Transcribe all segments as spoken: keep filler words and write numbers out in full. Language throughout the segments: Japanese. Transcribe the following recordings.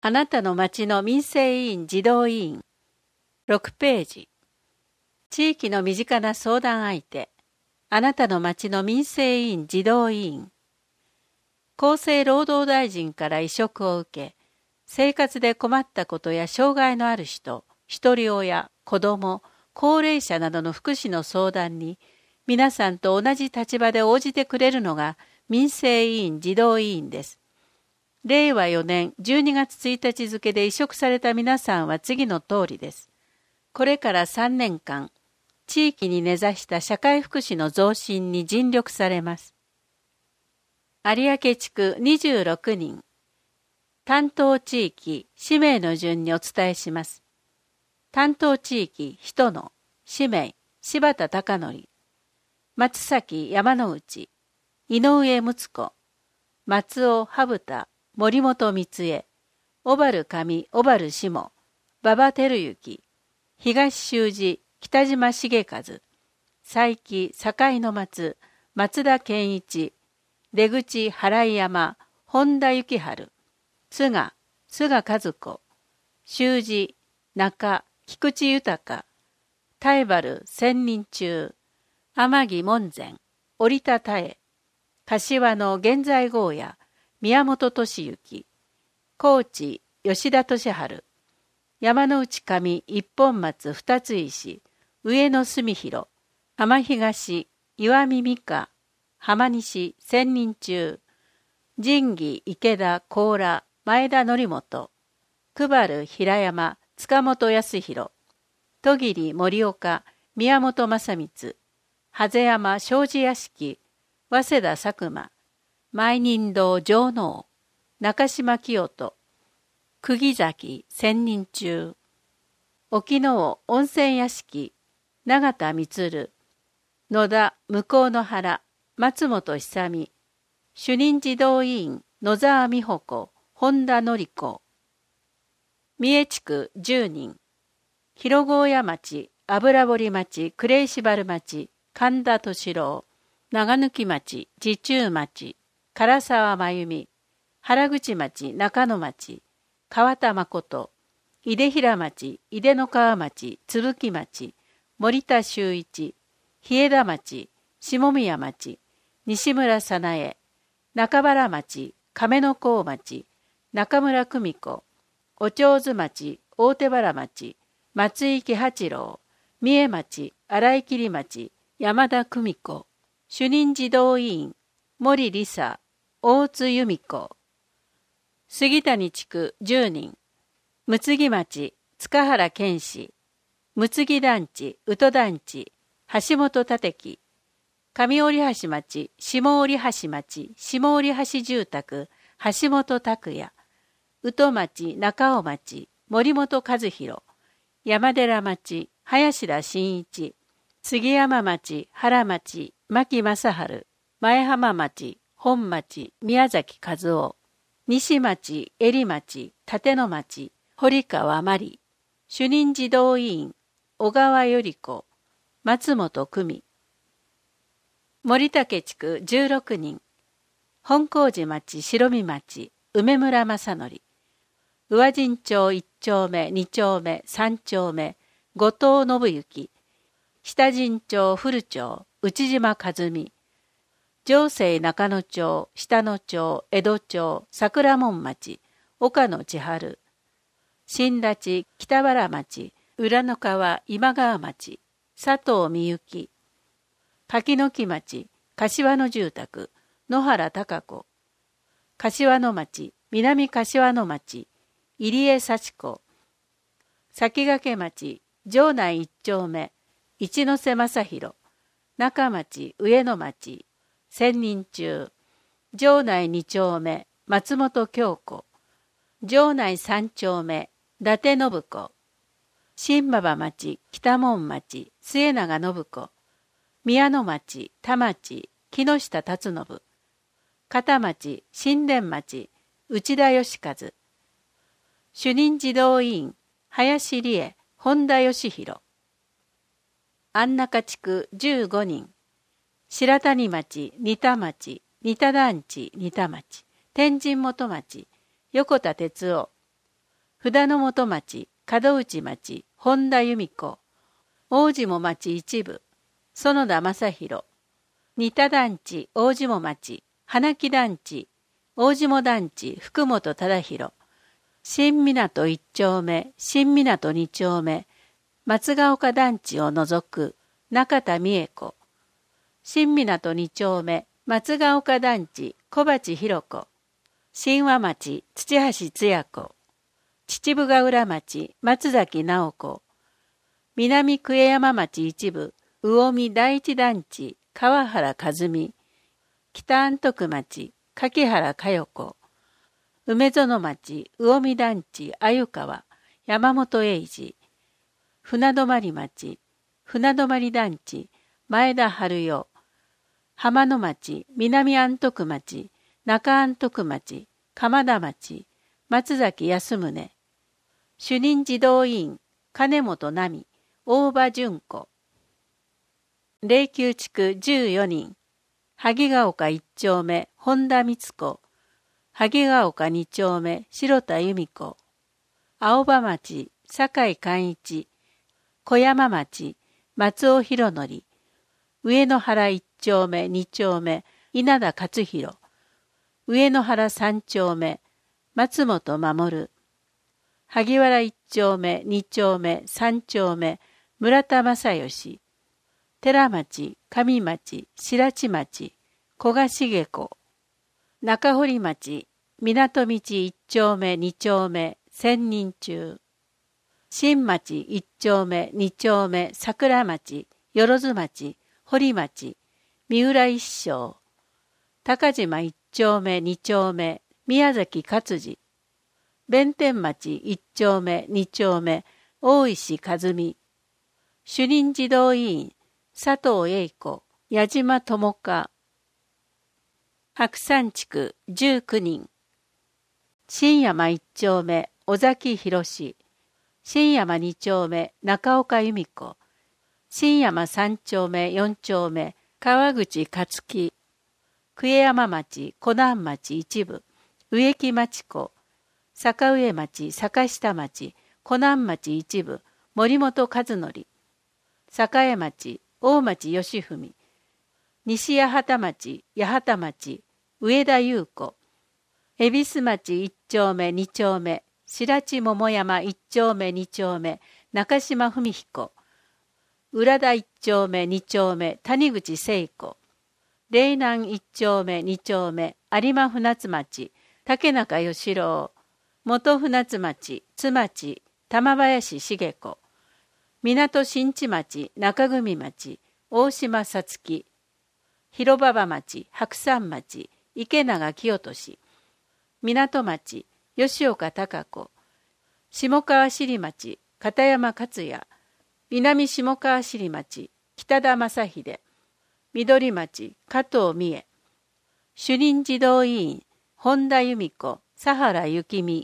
あなたの町の民生委員児童委員。ろくページ。地域の身近な相談相手。あなたの町の民生委員児童委員。厚生労働大臣から委嘱を受け、生活で困ったことや障害のある人、ひとり親、子ども、高齢者などの福祉の相談に、皆さんと同じ立場で応じてくれるのが民生委員児童委員です。れいわよねんじゅうにがつついたち付で委嘱された皆さんは次の通りです。これからさんねんかん、地域に根ざした社会福祉の増進に尽力されます。有明地区にじゅうろくにん。担当地域、氏名の順にお伝えします。担当地域、人の、氏名、柴田貴則。松崎山之内、井上睦子、松尾羽田、森本光恵、小原上小原下、馬場照之、東修二北島重和、佐伯境の松、松田健一、出口原井山、本田幸春、津賀、菅和子、修二、中、菊池豊、太原千人中、天城門前、折田多江、柏の現在郷や、宮本俊之、高知吉田俊治、山之内上一本松二つ石、上野住広、浜東岩見美香、浜西千人中、神木池田高良前田則本、久原平山塚本康弘、戸桐森岡宮本正光、羽瀬山庄司屋敷、早稲田佐久間、前人堂城能、中島清人、釘崎千人中、沖能温泉屋敷、永田充、野田向こうの原、松本久美、主任児童委員野沢美穂子、本田典子。三重地区じゅうにん。広郷谷町、油堀町、呉石原町、神田敏郎、長貫町、自中町、唐沢真由美、原口町、中野町、川田誠、井出平町、井出の川町、津吹町、森田修一、日枝町、下宮町、西村早苗、中原町、亀の甲町、中村久美子、お長津町、大手原町、松井喜八郎、三重町、荒井切町、山田久美子、主任児童委員、森理沙、大津由美子。杉谷地区じゅうにん。むつぎ町、塚原健氏、むつぎ団地、宇土団地、橋本立樹、上織橋町、下織橋町、下織橋住宅、橋本拓也、宇土町、中尾町、森本和弘、山寺町、林田真一、杉山町、原町、牧正春、前浜町、本町、宮崎和夫、西町、襟町、立野町、堀川真理、主任児童委員、小川頼子、松本久美。森竹地区じゅうろくにん。本光寺町、白見町、梅村正則、宇和神町いち丁目、に丁目、さん丁目、後藤信之、下神町古町、内島和美、上西中野町、下野町、江戸町、桜門町、岡野千春、新立、北原町、浦野川、今川町、佐藤美幸、柿の木町、柏の住宅、野原貴子、柏の町、南柏の町、入江幸子、先駆町、城内一丁目、一ノ瀬正弘、中町、上野町、千人中、城内二丁目、松本京子、城内三丁目、伊達信子、新馬場町、北門町、末永信子、宮野町、田町、木下達信、片町、新田町、内田義和、主任児童委員、林理恵、本田義弘。安中地区じゅうごにん。白谷町、仁田町、仁田団地、仁田町、天神元町、横田哲夫、 札の本町、門内町、本田由美子、大下町一部、園田正宏、仁田団地、大下町、花木団地、大下団地、福本忠宏、新港一丁目、新港二丁目、松ヶ丘団地を除く中田美恵子、新港二丁目、松ヶ丘団地、小鉢弘子、新和町、土橋つや子、秩父ヶ浦町、松崎直子、南久江山町一部、魚見第一団地、川原和美、北安徳町、柿原佳代子、梅園町、魚見団地、鮎川、山本英二、船泊町、船泊団地、前田春代、浜野町、南安徳町、中安徳町、鎌田町、松崎康宗、主任児童委員、金本奈美、大場純子、霊柩地区じゅうよにん、萩ヶ丘一丁目、本田光子、萩ヶ丘二丁目、白田由美子、青葉町、酒井寛一、小山町、松尾博則、上野原一丁目、二丁目、稲田勝弘、上野原三丁目、松本守、萩原一丁目、二丁目、三丁目、村田正義、寺町、上町、白地町、古賀茂子、中堀町、港道一丁目、二丁目、千人中、新町一丁目、二丁目、桜町、よろず町、堀町、三浦一生、高島一丁目、二丁目、宮崎勝次、弁天町一丁目、二丁目、大石和美、主任児童委員、佐藤栄子、矢島智香、白山地区じゅうきゅうにん、新山一丁目、尾崎博史、新山二丁目、中岡由美子、新山三丁目、四丁目、川口勝樹、久江山町、湖南町一部、植木町子、坂上町、坂下町、湖南町一部、森本和則、栄町、大町義文、西八幡町、八幡町、上田優子、恵比寿町一丁目、二丁目、白地桃山一丁目、二丁目、中島文彦、浦田一丁目、二丁目、谷口聖子、嶺南一丁目、二丁目、有馬船津町、竹中義郎、元船津町、津町、玉林茂子、港新地町、中組町、大島さつき、広馬場町、白山町、池永清俊、港町、吉岡孝子、下川尻町、片山克也、南下川尻町、北田正秀、緑町、加藤美恵、主任児童委員、本田由美子、佐原幸美。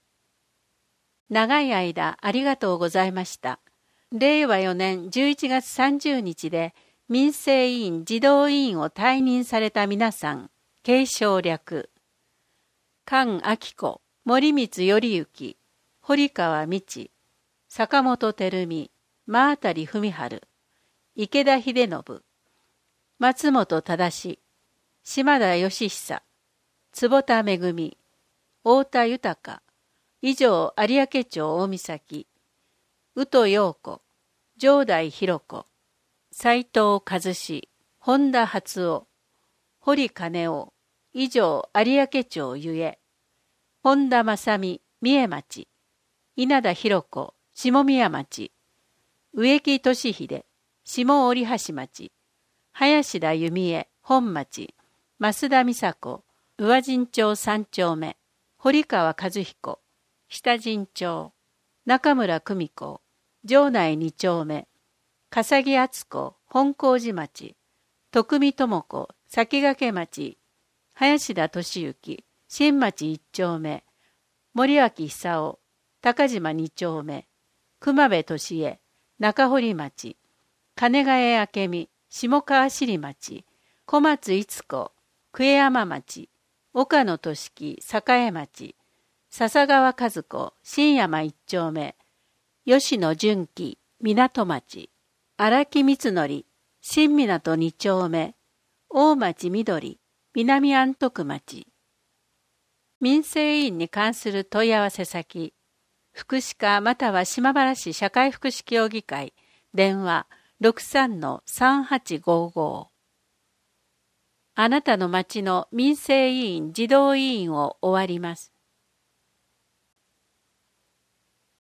長い間ありがとうございました。れいわよねんじゅういちがつさんじゅうにちで民生委員児童委員を退任された皆さん、継承略。菅明子、森光頼之、堀川美智、坂本照美、真辺文春、池田秀信、松本忠、島田義久、坪田恵、太田豊、以上有明町大岬、宇都陽子、城代弘子、斉藤和志、本田初夫、堀金夫、以上有明町ゆえ、本田正美、三重町、稲田弘子、下宮町、植木俊秀、下織橋町、林田弓江、本町、増田美佐子、宇和神町三丁目、堀川和彦、下神町、中村久美子、城内二丁目、笠木敦子、本光寺町、徳見智子、先駆町、林田俊之、新町一丁目、森脇久夫、高島二丁目、熊部俊恵、中堀町、金ヶ江明美、下川尻町、小松逸子、久江山町、岡野俊樹、栄町、 笹川和子、新山一丁目、吉野純喜、港町、荒木光則、新港二丁目、大町緑、南安徳町。民生委員に関する問い合わせ先、福祉課または島原市社会福祉協議会、電話 ろくさんのさんはちごご。あなたの町の民生委員児童委員を終わります。